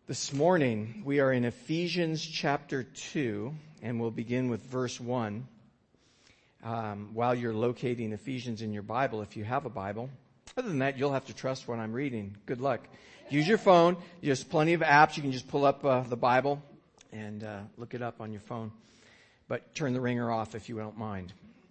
This morning, we are in Ephesians chapter 2, and we'll begin with verse 1. While you're locating Ephesians in your Bible, if you have a Bible. Other than that, you'll have to trust what I'm reading. Good luck. Use your phone. There's plenty of apps. You can just pull up the Bible and look it up on your phone. But turn the ringer off if you don't mind.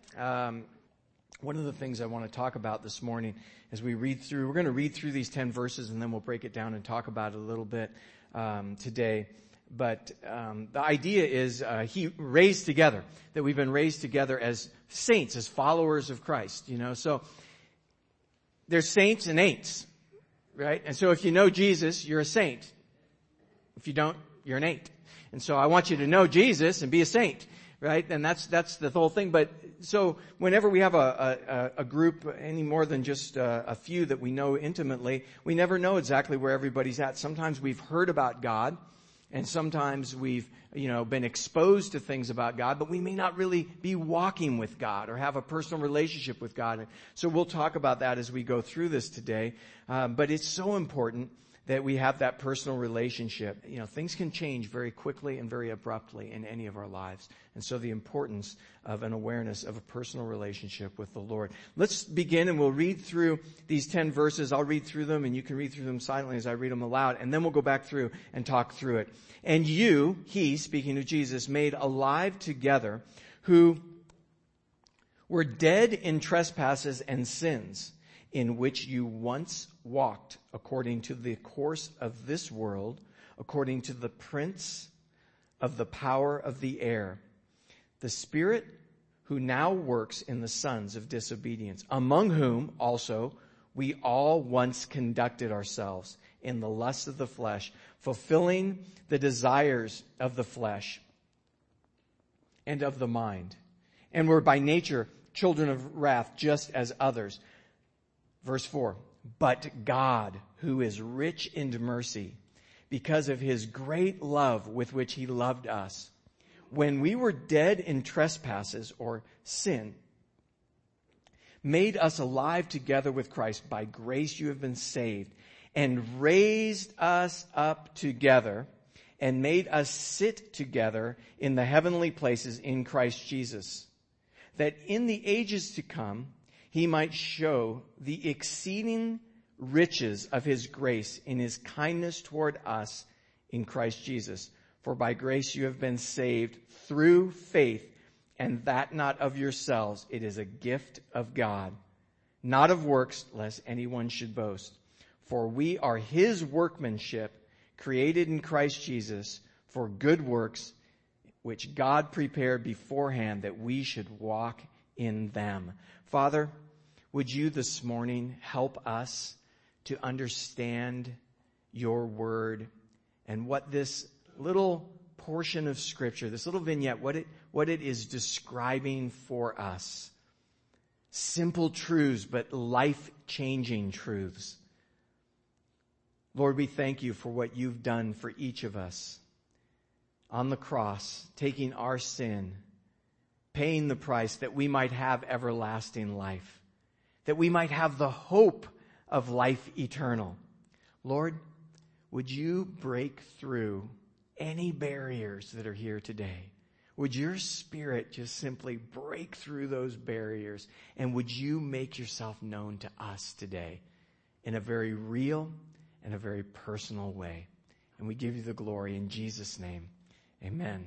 One of the things I want to talk about this morning as we read through, we're going to read through these 10 verses and then we'll break it down and talk about it a little bit today. But the idea is that we've been raised together as saints, as followers of Christ, you know. So there's saints and ain'ts, right? And so if you know Jesus, you're a saint. If you don't, you're an ain't. And so I want you to know Jesus and be a saint, right? And that's the whole thing. But so whenever we have a group, any more than just a few that we know intimately, we never know exactly where everybody's at. Sometimes we've heard about God, and sometimes we've, been exposed to things about God, but we may not really be walking with God or have a personal relationship with God. And so we'll talk about that as we go through this today. But it's so important that we have that personal relationship. Things can change very quickly and very abruptly in any of our lives. And so the importance of an awareness of a personal relationship with the Lord. Let's begin, and we'll read through these 10 verses. I'll read through them, and you can read through them silently as I read them aloud. And then we'll go back through and talk through it. And you, he, speaking of Jesus, made alive together, who were dead in trespasses and sins, in which you once walked according to the course of this world, according to the prince of the power of the air, the spirit who now works in the sons of disobedience, among whom also we all once conducted ourselves in the lust of the flesh, fulfilling the desires of the flesh and of the mind, and were by nature children of wrath, just as others. Verse 4, but God, who is rich in mercy, because of his great love with which he loved us, when we were dead in trespasses or sin, made us alive together with Christ. By grace you have been saved, and raised us up together, and made us sit together in the heavenly places in Christ Jesus, that in the ages to come he might show the exceeding riches of his grace in his kindness toward us in Christ Jesus. For by grace you have been saved through faith, and that not of yourselves. It is a gift of God, not of works, lest anyone should boast. For we are his workmanship, created in Christ Jesus for good works, which God prepared beforehand that we should walk in them. Father, would you this morning help us to understand your word and what this little portion of Scripture, this little vignette, what it is describing for us. Simple truths, but life-changing truths. Lord, we thank you for what you've done for each of us on the cross, taking our sin, paying the price that we might have everlasting life, that we might have the hope of life eternal. Lord, would you break through any barriers that are here today? Would your Spirit just simply break through those barriers, and would you make yourself known to us today in a very real and a very personal way? And we give you the glory in Jesus' name. Amen.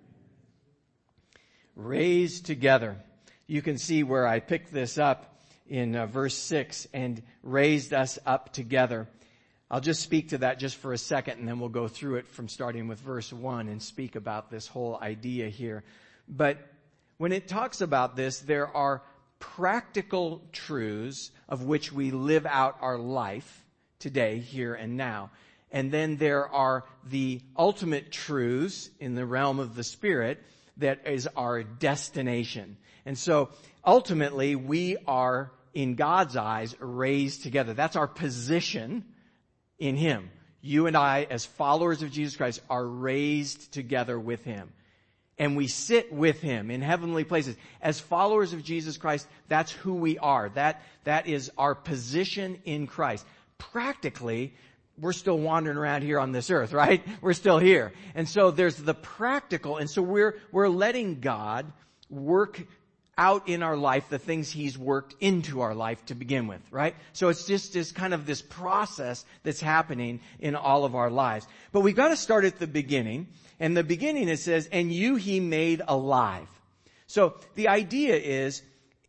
Raised together. You can see where I picked this up in verse 6, and raised us up together. I'll just speak to that just for a second, and then we'll go through it from starting with verse 1 and speak about this whole idea here. But when it talks about this, there are practical truths of which we live out our life today, here and now. And then there are the ultimate truths in the realm of the Spirit that is our destination. And so ultimately we are, in God's eyes, raised together. That's our position in him. You and I, as followers of Jesus Christ, are raised together with him. And we sit with him in heavenly places. As followers of Jesus Christ, that's who we are. That is our position in Christ. Practically, we're still wandering around here on this earth, right? We're still here. And so there's the practical. And so we're letting God work out in our life the things He's worked into our life to begin with, right? So it's just this kind of this process that's happening in all of our lives. But we've got to start at the beginning. And the beginning, it says, and you He made alive. So the idea is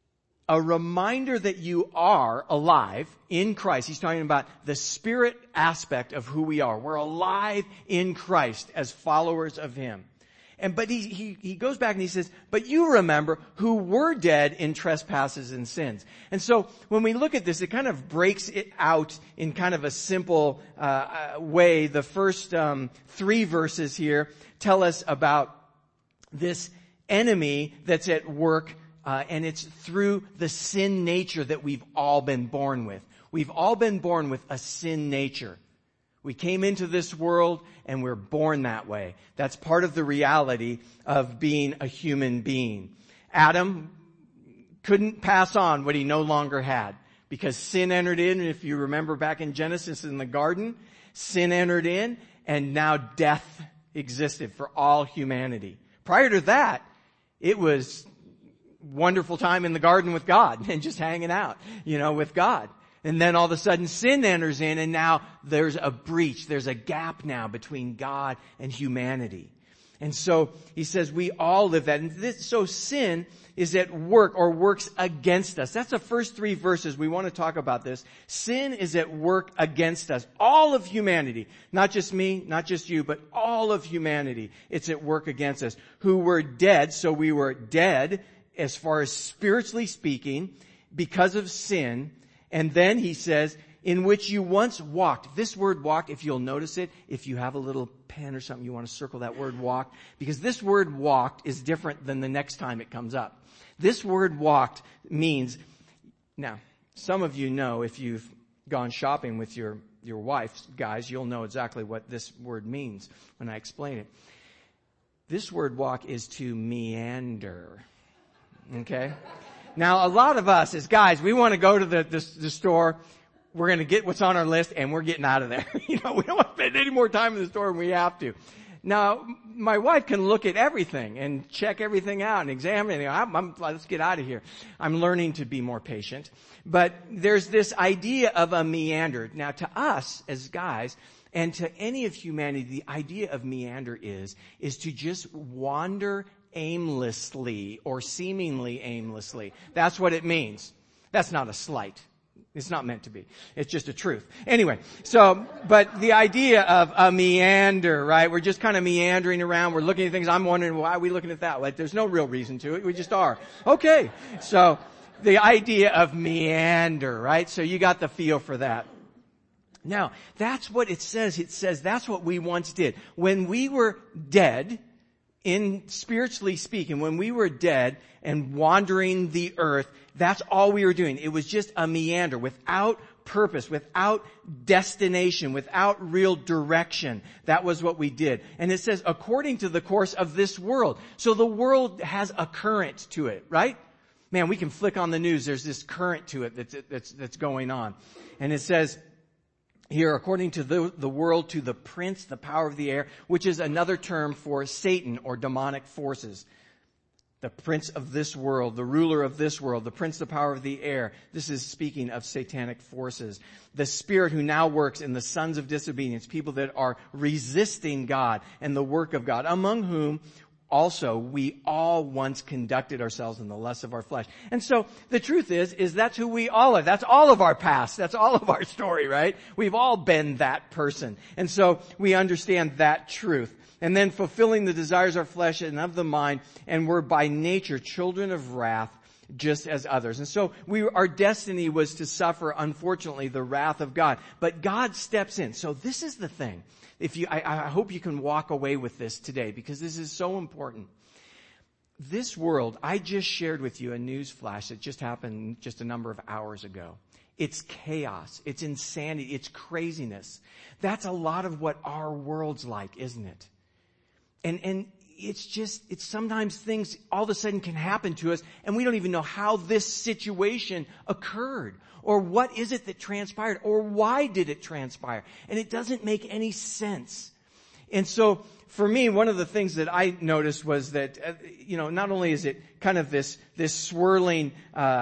a reminder that you are alive in Christ. He's talking about the spirit aspect of who we are. We're alive in Christ as followers of Him. But he goes back and he says, but you remember who were dead in trespasses and sins. And so when we look at this, it kind of breaks it out in kind of a simple way. The first 3 verses here tell us about this enemy that's at work, and it's through the sin nature that we've all been born with. We've all been born with a sin nature. We came into this world and we're born that way. That's part of the reality of being a human being. Adam couldn't pass on what he no longer had because sin entered in. And if you remember back in Genesis in the garden, sin entered in and now death existed for all humanity. Prior to that, it was wonderful time in the garden with God and just hanging out, with God. And then all of a sudden sin enters in and now there's a breach. There's a gap now between God and humanity. And so he says we all live that. And so sin is at work or works against us. That's the first 3 verses. We want to talk about this. Sin is at work against us. All of humanity. Not just me, not just you, but all of humanity. It's at work against us. Who were dead. So we were dead as far as spiritually speaking because of sin. And then he says, in which you once walked. This word walked, if you'll notice it, if you have a little pen or something, you want to circle that word walked. Because this word walked is different than the next time it comes up. This word walked means, now, some of you know if you've gone shopping with your wife, guys, you'll know exactly what this word means when I explain it. This word walk is to meander. Okay? Now, a lot of us as guys, we want to go to the store. We're going to get what's on our list and we're getting out of there. We don't want to spend any more time in the store than we have to. Now, my wife can look at everything and check everything out and examine it. Let's get out of here. I'm learning to be more patient. But there's this idea of a meander. Now, to us as guys and to any of humanity, the idea of meander is to just wander aimlessly or seemingly aimlessly. That's what it means. That's not a slight. It's not meant to be. It's just a truth. Anyway, but the idea of a meander, right? We're just kind of meandering around. We're looking at things. I'm wondering, why are we looking at that? Like, there's no real reason to it. We just are. Okay. So the idea of meander, right? So you got the feel for that. Now, that's what it says. It says that's what we once did. When we were dead, in spiritually speaking, when we were dead and wandering the earth, that's all we were doing. It was just a meander without purpose, without destination, without real direction. That was what we did. And it says, according to the course of this world. So the world has a current to it, right? Man, we can flick on the news. There's this current to it that's going on. And it says, here, according to the world, to the prince, the power of the air, which is another term for Satan or demonic forces. The prince of this world, the ruler of this world, the prince, the power of the air. This is speaking of satanic forces. The spirit who now works in the sons of disobedience, people that are resisting God and the work of God, among whom also we all once conducted ourselves in the lusts of our flesh. And so the truth is that's who we all are. That's all of our past. That's all of our story, right? We've all been that person. And so we understand that truth. And then fulfilling the desires of our flesh and of the mind, and we're by nature children of wrath, just as others. And so our destiny was to suffer, unfortunately, the wrath of God. But God steps in. So this is the thing. I hope you can walk away with this today, because this is so important. This world, I just shared with you a news flash that just happened just a number of hours ago. It's chaos. It's insanity. It's craziness. That's a lot of what our world's like, isn't it? And it's sometimes things all of a sudden can happen to us and we don't even know how this situation occurred or what is it that transpired or why did it transpire. And it doesn't make any sense. And so for me, one of the things that I noticed was that, not only is it kind of this swirling,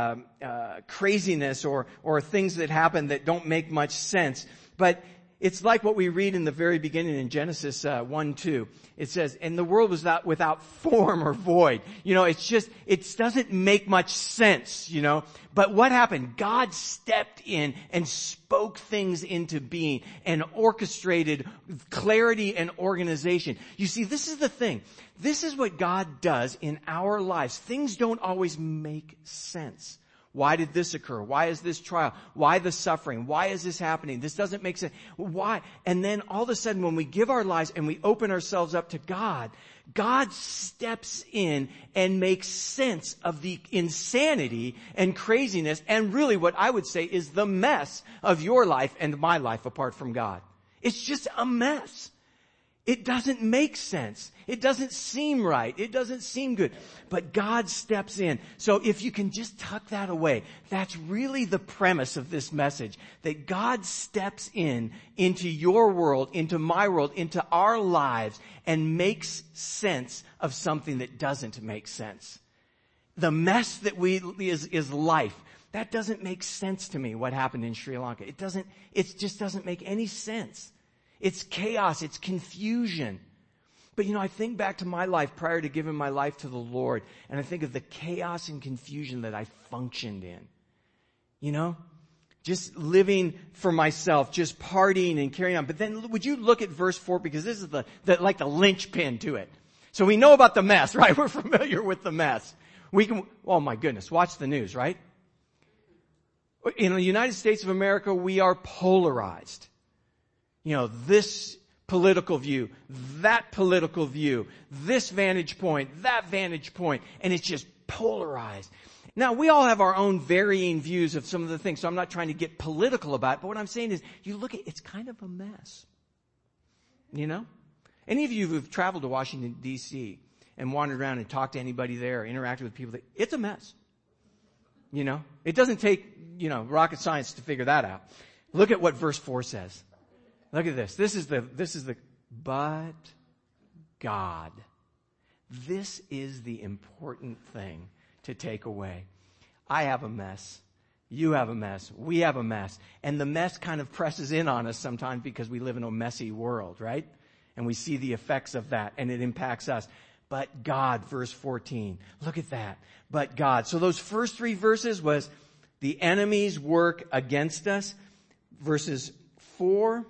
craziness or things that happen that don't make much sense, but it's like what we read in the very beginning in Genesis 1:2. It says, and the world was not without form or void. It doesn't make much sense, But what happened? God stepped in and spoke things into being and orchestrated clarity and organization. You see, this is the thing. This is what God does in our lives. Things don't always make sense. Why did this occur? Why is this trial? Why the suffering? Why is this happening? This doesn't make sense. Why? And then all of a sudden when we give our lives and we open ourselves up to God, God steps in and makes sense of the insanity and craziness and really what I would say is the mess of your life and my life apart from God. It's just a mess. It doesn't make sense. It doesn't seem right. It doesn't seem good. But God steps in. So if you can just tuck that away, that's really the premise of this message. That God steps in into your world, into my world, into our lives, and makes sense of something that doesn't make sense. The mess that is life. That doesn't make sense to me, what happened in Sri Lanka. It just doesn't make any sense. It's chaos. It's confusion. But I think back to my life prior to giving my life to the Lord, and I think of the chaos and confusion that I functioned in. Just living for myself, just partying and carrying on. But then would you look at verse 4, because this is the linchpin to it. So we know about the mess, right? We're familiar with the mess. Oh my goodness, watch the news, right? In the United States of America, we are polarized. This political view, that political view, this vantage point, that vantage point, and it's just polarized. Now, we all have our own varying views of some of the things, so I'm not trying to get political about it, but what I'm saying is, you look at it's kind of a mess. Any of you who've traveled to Washington, D.C. and wandered around and talked to anybody there, interacted with people, it's a mess. It doesn't take, rocket science to figure that out. Look at what verse 4 says. Look at this. This is the, but God. This is the important thing to take away. I have a mess. You have a mess. We have a mess. And the mess kind of presses in on us sometimes because we live in a messy world, right? And we see the effects of that and it impacts us. But God, verse 14. Look at that. But God. So those first 3 verses was the enemy's work against us. Verses 4,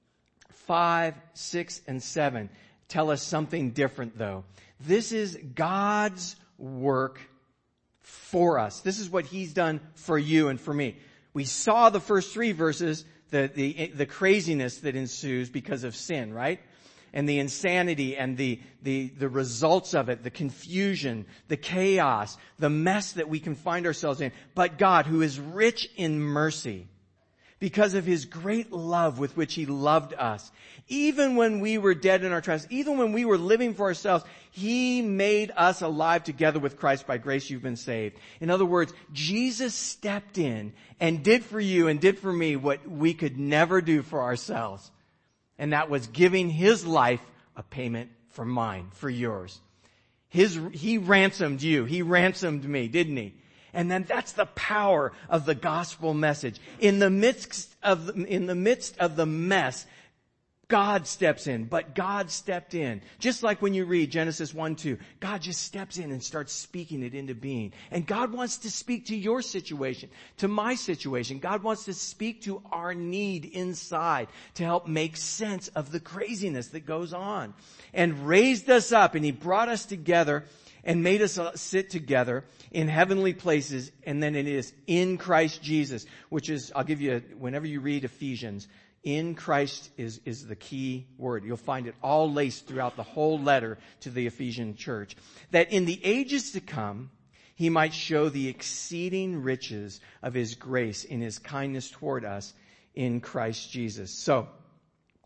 5, 6, and 7 tell us something different though. This is God's work for us. This is what He's done for you and for me. We saw the first 3 verses, the craziness that ensues because of sin, right? And the insanity and the results of it, the confusion, the chaos, the mess that we can find ourselves in. But God, who is rich in mercy, because of His great love with which He loved us. Even when we were dead in our trespasses, even when we were living for ourselves, He made us alive together with Christ. By grace you've been saved. In other words, Jesus stepped in and did for you and did for me what we could never do for ourselves. And that was giving His life a payment for mine, for yours. He ransomed you. He ransomed me, didn't He? And then that's the power of the gospel message. In the midst of the mess, God steps in, but God stepped in. Just like when you read Genesis 1:2, God just steps in and starts speaking it into being. And God wants to speak to your situation, to my situation. God wants to speak to our need inside to help make sense of the craziness that goes on. And raised us up, and He brought us together and made us sit together in heavenly places. And then it is in Christ Jesus, which is, I'll give you, whenever you read Ephesians, in Christ is the key word. You'll find it all laced throughout the whole letter to the Ephesian church. That in the ages to come, He might show the exceeding riches of His grace in His kindness toward us in Christ Jesus. So,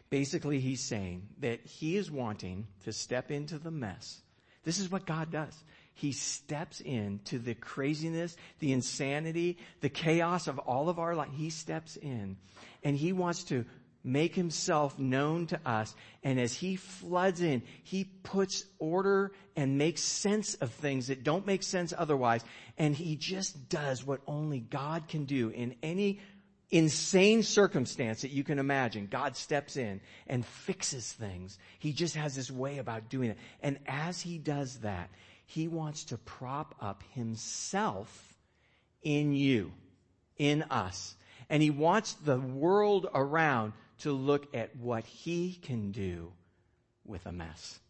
Basically, he's saying that he is wanting to step into the mess. This is what God does. He steps into the craziness, the insanity, the chaos of all of our life. He steps in and he wants to make himself known to us. And as he floods in, he puts order and makes sense of things that don't make sense otherwise. And he just does what only God can do in any insane circumstance that you can imagine. God steps in and fixes things. He just has this way about doing it. And as he does that, he wants to prop up himself in you, in us. And he wants the world around to look at what he can do with a mess.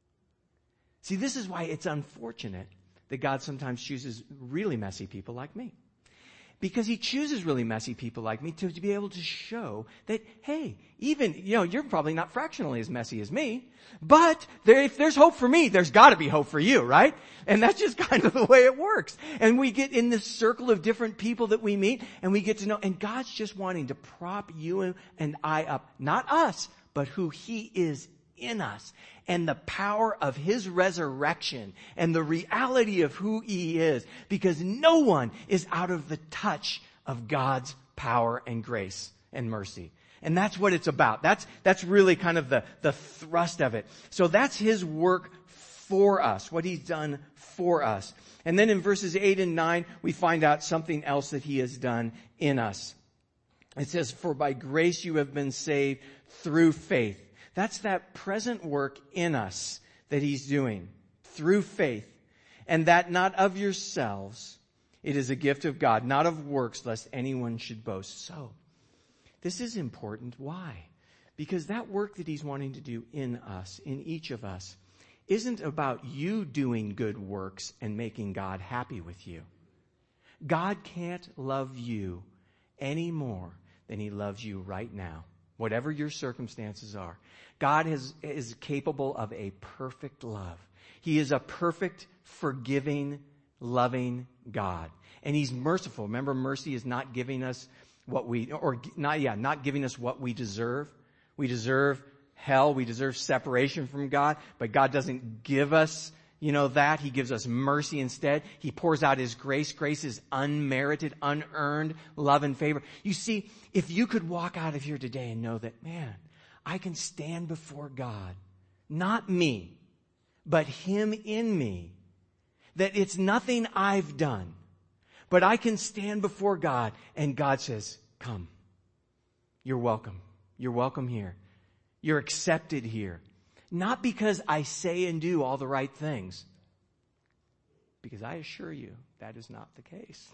See, this is why it's unfortunate that God sometimes chooses really messy people like me. Because he chooses really messy people like me to be able to show that, hey, even, you're probably not fractionally as messy as me, but if there's hope for me, there's gotta be hope for you, right? And that's just kind of the way it works. And we get in this circle of different people that we meet, and we get to know, and God's just wanting to prop you and I up, not us, but who he is in us, and the power of his resurrection and the reality of who he is, because no one is out of the touch of God's power and grace and mercy. And that's what it's about. That's really kind of the thrust of it. So that's his work for us, what he's done for us. And then in verses 8 and 9, we find out something else that he has done in us. It says, "For by grace you have been saved through faith." That's that present work in us that he's doing through faith. And that not of yourselves, it is a gift of God, not of works, lest anyone should boast. So, this is important. Why? Because that work that he's wanting to do in us, in each of us, isn't about you doing good works and making God happy with you. God can't love you any more than he loves you right now, whatever your circumstances are. God is capable of a perfect love. He is a perfect, forgiving, loving God. And he's merciful. Remember, mercy is not giving us not giving us what we deserve. We deserve hell. We deserve separation from God. But God doesn't give us, that. He gives us mercy instead. He pours out his grace. Grace is unmerited, unearned love and favor. You see, if you could walk out of here today and know that, man, I can stand before God, not me, but him in me, that it's nothing I've done, but I can stand before God and God says, come, you're welcome. You're welcome here. You're accepted here. Not because I say and do all the right things, because I assure you that is not the case.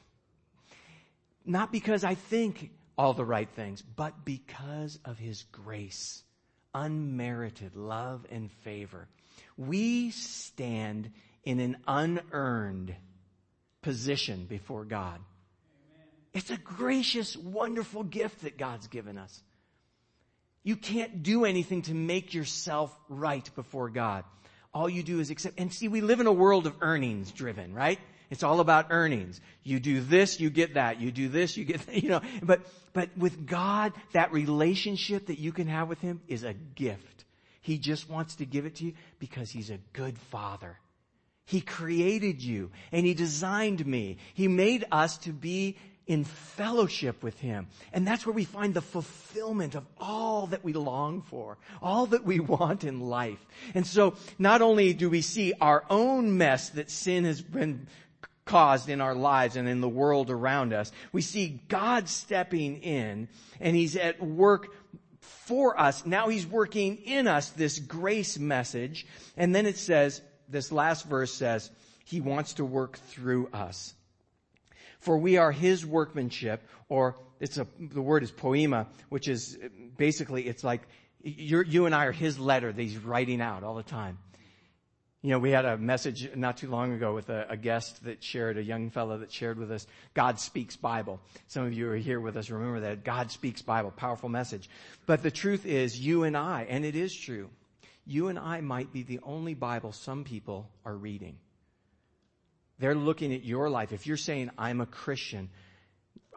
Not because I think all the right things, but because of his grace, unmerited love and favor. We stand in an unearned position before God. Amen. It's a gracious, wonderful gift that God's given us. You can't do anything to make yourself right before God. All you do is accept. And see, we live in a world of earnings driven, right? It's all about earnings. You do this, you get that. You do this, you get that, But with God, that relationship that you can have with him is a gift. He just wants to give it to you because he's a good father. He created you and he designed me. He made us to be in fellowship with him. And that's where we find the fulfillment of all that we long for, all that we want in life. And so not only do we see our own mess that sin has been caused in our lives and in the world around us, we see God stepping in and he's at work for us. Now he's working in us this grace message. And then it says, this last verse says, he wants to work through us. For we are his workmanship, or the word is poema, which is basically, it's like you and I are his letter that he's writing out all the time. We had a message not too long ago with a guest that shared, a young fellow that shared with us, God Speaks Bible. Some of you are here with us. Remember that. God Speaks Bible. Powerful message. But the truth is, you and I, and it is true, you and I might be the only Bible some people are reading. They're looking at your life. If you're saying, I'm a Christian,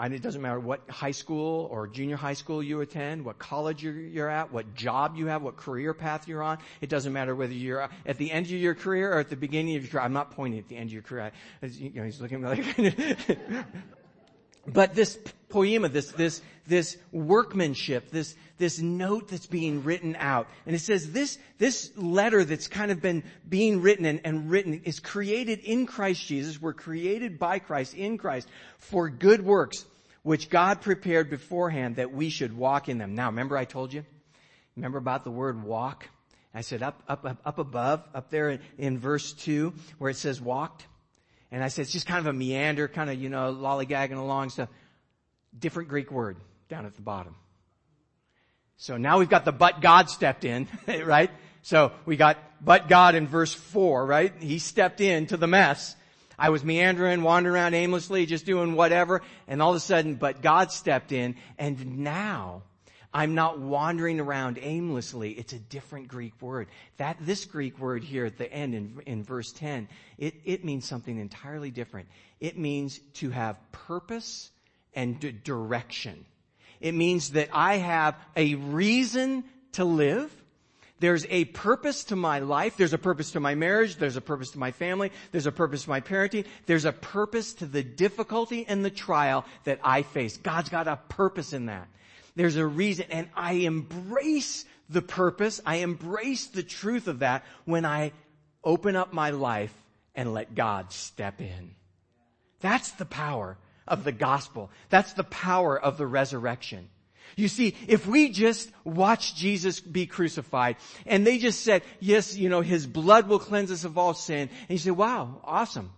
And it doesn't matter what high school or junior high school you attend, what college you're at, what job you have, what career path you're on. It doesn't matter whether you're at the end of your career or at the beginning of your career. I'm not pointing at the end of your career. He's looking at me like... But this poema, this workmanship, this note that's being written out. And it says this letter that's kind of been being written and written is created in Christ Jesus. We're created by Christ, in Christ, for good works, which God prepared beforehand that we should walk in them. Now, remember I told you? Remember about the word walk? I said up above, up there in verse 2, where it says walked. And I said, it's just kind of a meander, kind of, lollygagging along stuff. Different Greek word down at the bottom. So now we've got the but God stepped in, right? So we got but God in verse 4, right? He stepped into the mess. I was meandering, wandering around aimlessly, just doing whatever. And all of a sudden, but God stepped in. And now I'm not wandering around aimlessly. It's a different Greek word. This Greek word here at the end in verse 10, it means something entirely different. It means to have purpose and direction. It means that I have a reason to live. There's a purpose to my life. There's a purpose to my marriage. There's a purpose to my family. There's a purpose to my parenting. There's a purpose to the difficulty and the trial that I face. God's got a purpose in that. There's a reason, and I embrace the purpose. I embrace the truth of that when I open up my life and let God step in. That's the power of the gospel. That's the power of the resurrection. You see, if we just watch Jesus be crucified and they just said, yes, his blood will cleanse us of all sin. And you say, wow, awesome.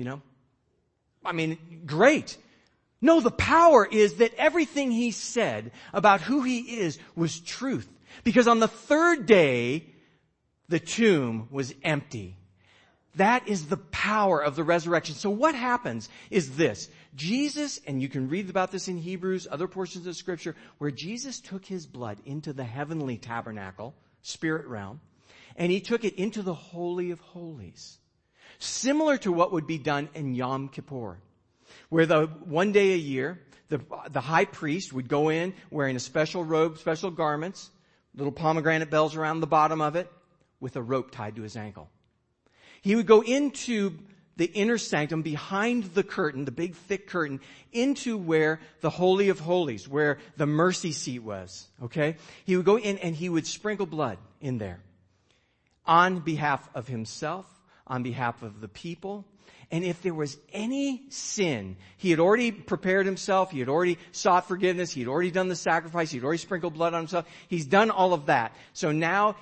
Great. No, the power is that everything he said about who he is was truth. Because on the third day, the tomb was empty. That is the power of the resurrection. So what happens is this. Jesus, and you can read about this in Hebrews, other portions of Scripture, where Jesus took his blood into the heavenly tabernacle, spirit realm, and he took it into the Holy of Holies. Similar to what would be done in Yom Kippur, where one day a year, the high priest would go in wearing a special robe, special garments, little pomegranate bells around the bottom of it, with a rope tied to his ankle. He would go into the inner sanctum behind the curtain, the big thick curtain, into where the Holy of Holies, where the mercy seat was, okay? He would go in and he would sprinkle blood in there on behalf of himself, on behalf of the people. And if there was any sin, he had already prepared himself, he had already sought forgiveness, he had already done the sacrifice, he had already sprinkled blood on himself. He's done all of that. So now,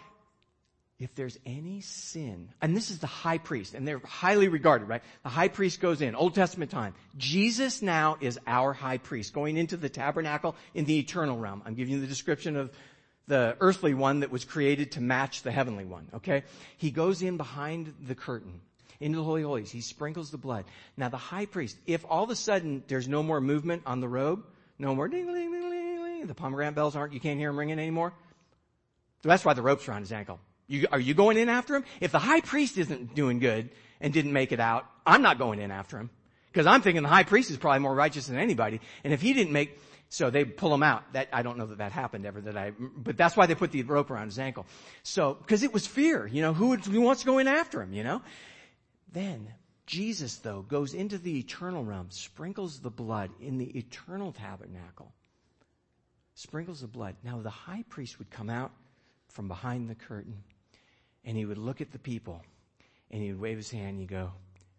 if there's any sin, and this is the high priest, and they're highly regarded, right? The high priest goes in, Old Testament time. Jesus now is our high priest, going into the tabernacle in the eternal realm. I'm giving you the description of the earthly one that was created to match the heavenly one, okay? He goes in behind the curtain, into the Holy of Holies. He sprinkles the blood. Now the high priest, if all of a sudden there's no more movement on the robe, no more ding, ding, ding, ding, ding, the pomegranate bells you can't hear them ringing anymore. So that's why the rope's around his ankle. Are you going in after him? If the high priest isn't doing good and didn't make it out, I'm not going in after him. Because I'm thinking the high priest is probably more righteous than anybody. And if he didn't so they pull him out. I don't know that happened ever but that's why they put the rope around his ankle. So, because it was fear, who wants to go in after him, Then, Jesus though goes into the eternal realm, sprinkles the blood in the eternal tabernacle. Sprinkles the blood. Now the high priest would come out from behind the curtain and he would look at the people and he would wave his hand and he'd go,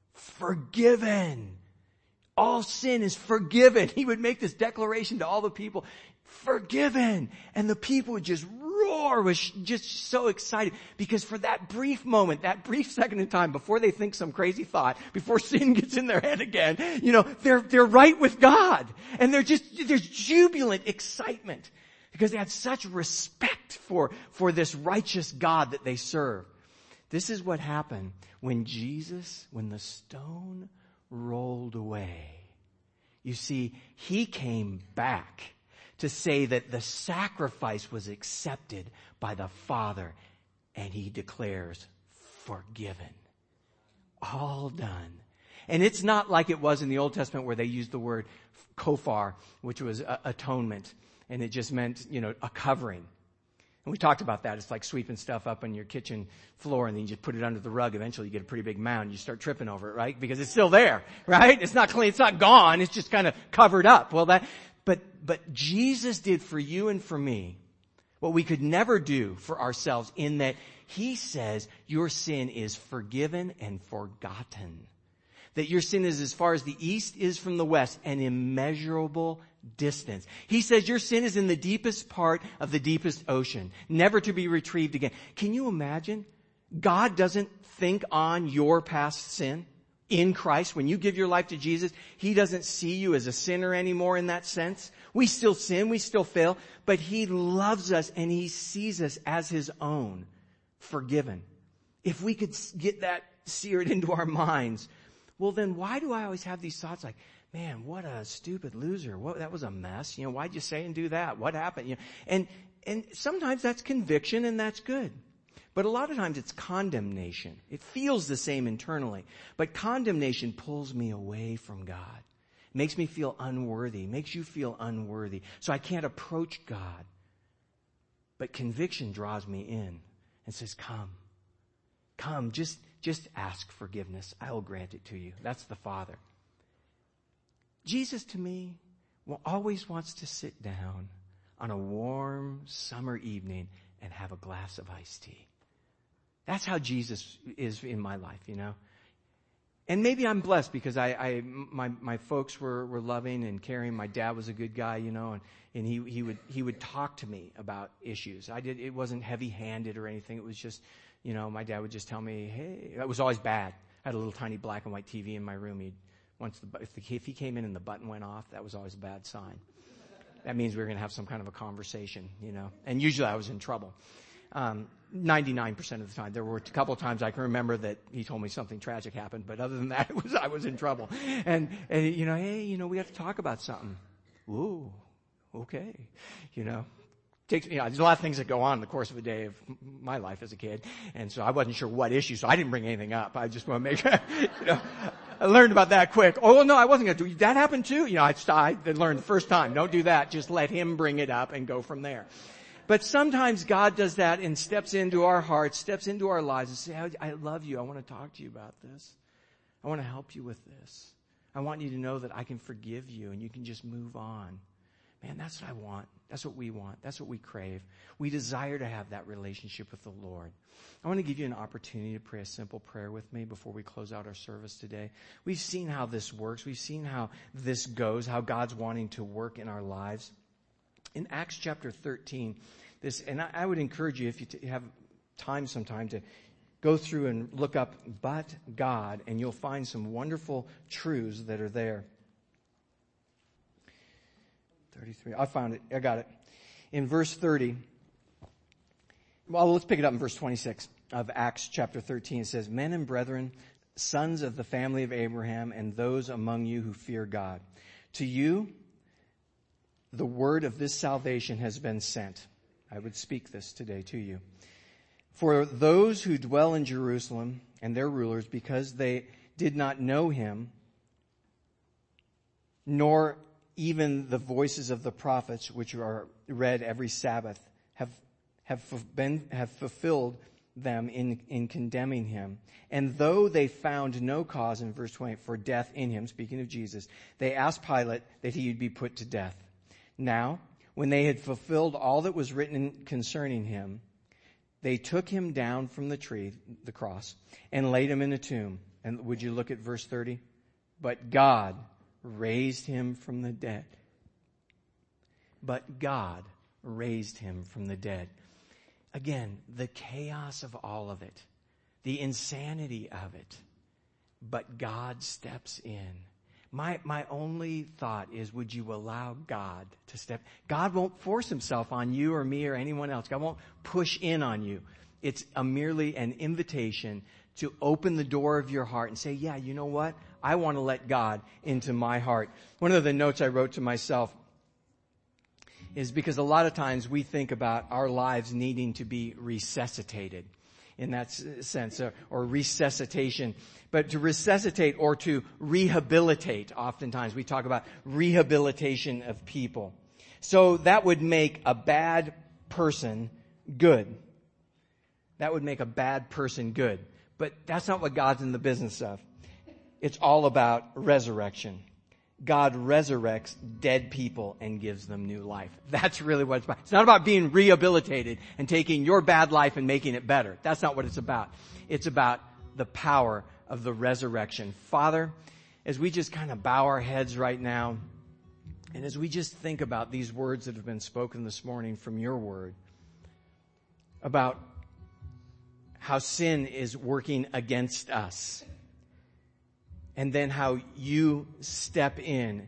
forgiven. All sin is forgiven. He would make this declaration to all the people, forgiven. And the people would just roar, was just so excited. Because for that brief moment, that brief second in time, before they think some crazy thought, before sin gets in their head again, they're right with God. And there's jubilant excitement. Because they had such respect for this righteous God that they serve. This is what happened when the stone rolled away. You see, he came back to say that the sacrifice was accepted by the Father, and he declares, forgiven. All done. And it's not like it was in the Old Testament where they used the word kofar, which was atonement. And it just meant, a covering. And we talked about that. It's like sweeping stuff up on your kitchen floor and then you just put it under the rug. Eventually you get a pretty big mound. You start tripping over it, right? Because it's still there, right? It's not clean. It's not gone. It's just kind of covered up. Well, but Jesus did for you and for me what we could never do for ourselves, in that he says your sin is forgiven and forgotten. That your sin is as far as the east is from the west, an immeasurable distance. He says your sin is in the deepest part of the deepest ocean, never to be retrieved again. Can you imagine? God doesn't think on your past sin in Christ. When you give your life to Jesus, he doesn't see you as a sinner anymore in that sense. We still sin, we still fail, but he loves us and he sees us as his own, forgiven. If we could get that seared into our minds, well then why do I always have these thoughts like, man, what a stupid loser. That was a mess. Why'd you say and do that? What happened? And sometimes that's conviction and that's good. But a lot of times it's condemnation. It feels the same internally. But condemnation pulls me away from God. Makes me feel unworthy. Makes you feel unworthy. So I can't approach God. But conviction draws me in and says, come, just ask forgiveness. I will grant it to you. That's the Father. Jesus, to me, always wants to sit down on a warm summer evening and have a glass of iced tea. That's how Jesus is in my life, And maybe I'm blessed because my folks were loving and caring. My dad was a good guy, and he would talk to me about issues. It wasn't heavy-handed or anything. It was just, my dad would just tell me, hey, it was always bad. I had a little tiny black and white TV in my room. If he came in and the button went off, that was always a bad sign. That means we were going to have some kind of a conversation, And usually I was in trouble. 99% of the time. There were a couple of times I can remember that he told me something tragic happened, but other than that, I was in trouble. And hey, we have to talk about something. Ooh, okay. There's a lot of things that go on in the course of a day of my life as a kid. And so I wasn't sure what issue, so I didn't bring anything up. I just want to make sure, I learned about that quick. Oh, well, no, I wasn't going to do that. Happened too? I learned the first time. Don't do that. Just let him bring it up and go from there. But sometimes God does that and steps into our hearts, steps into our lives and says, I love you. I want to talk to you about this. I want to help you with this. I want you to know that I can forgive you and you can just move on. Man, that's what I want. That's what we want. That's what we crave. We desire to have that relationship with the Lord. I want to give you an opportunity to pray a simple prayer with me before we close out our service today. We've seen how this works. We've seen how this goes, how God's wanting to work in our lives. In Acts chapter 13, and I would encourage you, if you have time sometime, to go through and look up "but God," and you'll find some wonderful truths that are there. 33. I found it. I got it. In verse 30. Well, let's pick it up in verse 26 of Acts chapter 13. It says, "Men and brethren, sons of the family of Abraham, and those among you who fear God, to you the word of this salvation has been sent." I would speak this today to you. "For those who dwell in Jerusalem and their rulers, because they did not know him, nor even the voices of the prophets, which are read every Sabbath, have fulfilled them in condemning him. And though they found no cause," in verse 20, "for death in him," speaking of Jesus, "they asked Pilate that he would be put to death. Now, when they had fulfilled all that was written concerning him, they took him down from the tree, the cross, and laid him in a tomb." And would you look at verse 30? "But God raised him from the dead." But God raised him from the dead. Again, the chaos of all of it, the insanity of it. But God steps in. My only thought is, would you allow God to step? God won't force himself on you or me or anyone else. God won't push in on you. It's merely an invitation to open the door of your heart and say, yeah, you know what? I want to let God into my heart. One of the notes I wrote to myself is because a lot of times we think about our lives needing to be resuscitated. in that sense, or resuscitation. But to resuscitate or to rehabilitate, oftentimes we talk about rehabilitation of people. So that would make a bad person good. That would make a bad person good. But that's not what God's in the business of. It's all about resurrection. God resurrects dead people and gives them new life. That's really what it's about. It's not about being rehabilitated and taking your bad life and making it better. That's not what it's about. It's about the power of the resurrection. Father, as we just kind of bow our heads right now, and as we just think about these words that have been spoken this morning from your word, about how sin is working against us, and then how you step in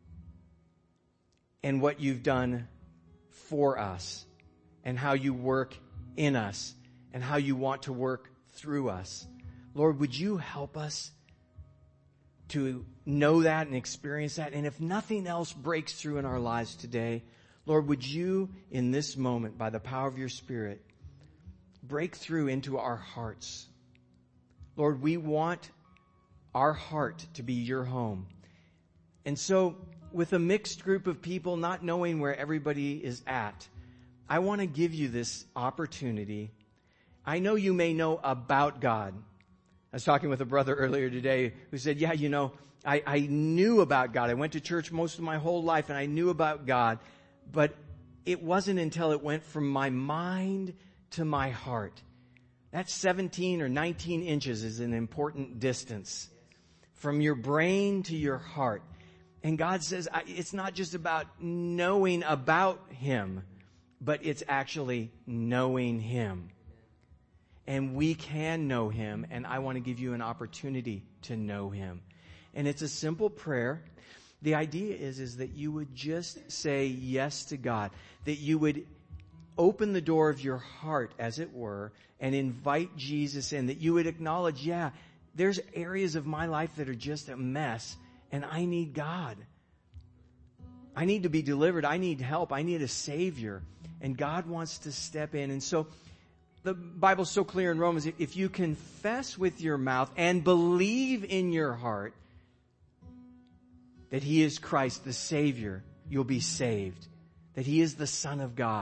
and what you've done for us, and how you work in us, and how you want to work through us. Lord, would you help us to know that and experience that? And if nothing else breaks through in our lives today, Lord, would you in this moment, by the power of your Spirit, break through into our hearts? Lord, we want our heart to be your home. And so, with a mixed group of people, not knowing where everybody is at, I want to give you this opportunity. I know you may know about God. I was talking with a brother earlier today who said, yeah, I knew about God. I went to church most of my whole life and I knew about God, but it wasn't until it went from my mind to my heart. That 17 or 19 inches is an important distance from your brain to your heart. And God says it's not just about knowing about Him, but it's actually knowing Him. And we can know Him, and I want to give you an opportunity to know Him. And it's a simple prayer. The idea is that you would just say yes to God, that you would open the door of your heart, as it were, and invite Jesus in, that you would acknowledge, yeah, there's areas of my life that are just a mess, and I need God. I need to be delivered. I need help. I need a Savior. And God wants to step in. And so the Bible's so clear in Romans, if you confess with your mouth and believe in your heart that He is Christ, the Savior, you'll be saved. That He is the Son of God.